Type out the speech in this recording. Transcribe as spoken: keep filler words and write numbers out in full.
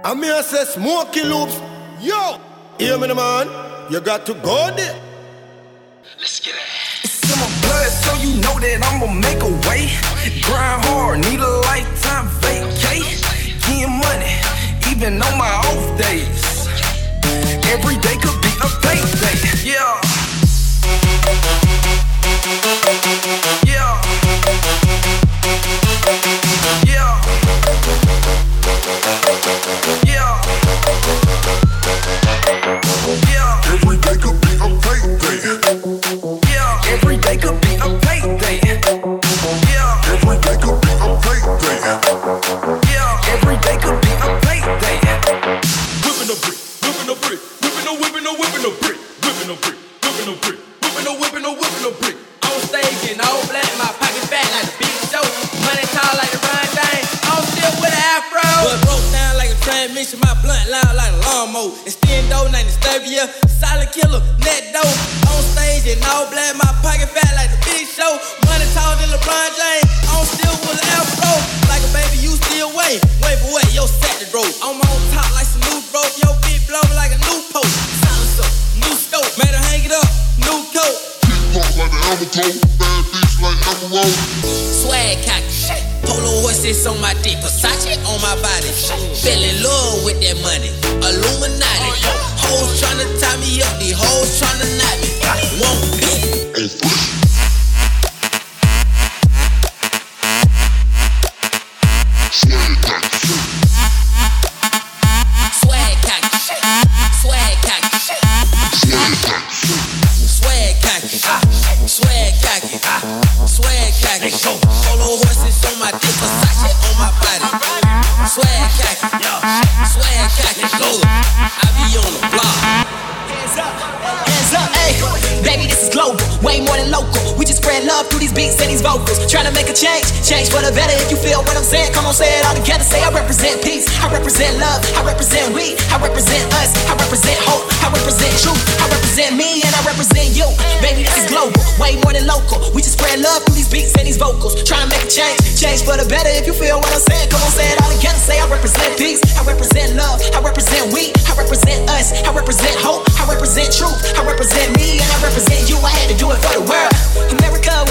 And me I say Smoky Loops, yo, hear me man, you got to go there. Let's get it. It's in my blood, so you know that I'ma make a way. Grind hard, need a lifetime vacay. Getting money, even on my off days. Every day could be a payday, yeah. Yeah. Yeah. Yeah. Yeah. Every day could be a payday. Yeah. Every day could be a payday. Yeah. Every day could be a payday. Yeah. Every day could be a payday. Whipping a brick, whipping a brick, whipping a whipping a whipping a brick, whipping a brick, whipping a brick, whipping a whipping a whipping a brick. On stage in all black, my pocket fat like a big show. Money tall like the Ryan Dane. I'm still with an afro. But broke down like a transmission, my blunt loud like a lawnmower. Extendo, nine Disturbia, solid killer, net dough. On stage in all black, my pocket fat like the big show. Money tall than LeBron James. I'm still with an afro. Like a baby, you still wait. Wait for what? Yo, set the road. I'm on top like some new rope. Yo, big blow like a new post. Silencer, new scope. Made her hang it up, new coat. Pump like an Amateur, bad bitch like Emerald. Swag cocky, polo horses on my dick, Versace on my body. Fell in love with that money, Illuminati. Hoes tryna tie me up, these hoes tryna knot me. Won't be. Swag cocky. Swag cocky, swag cocky. Swag cocky. Swag cocky, swag cocky, swag cocky. Polo horses on my dick, Versace on my body. Swag cocky, swag cocky. I be on the block. Hands up, hands up, ayy. Baby, this is global, way more than local. We just spread love through these beats and these vocals. Trying to make a change, change for the better. If you feel what I'm saying, come on, say it all together. Say I represent peace, I represent love, I represent we, I represent us, I represent hope, I represent truth, I represent me, and I represent you. Baby, this is global, way more than local. We just spread love through these beats and these vocals. Trying to make a change, change for the better. If you feel what I'm saying, come on, say it all together. Say I represent peace, I represent love, I represent we, I represent us, I represent hope, I represent truth, I represent me, and I represent you. I had to do it for the world. America,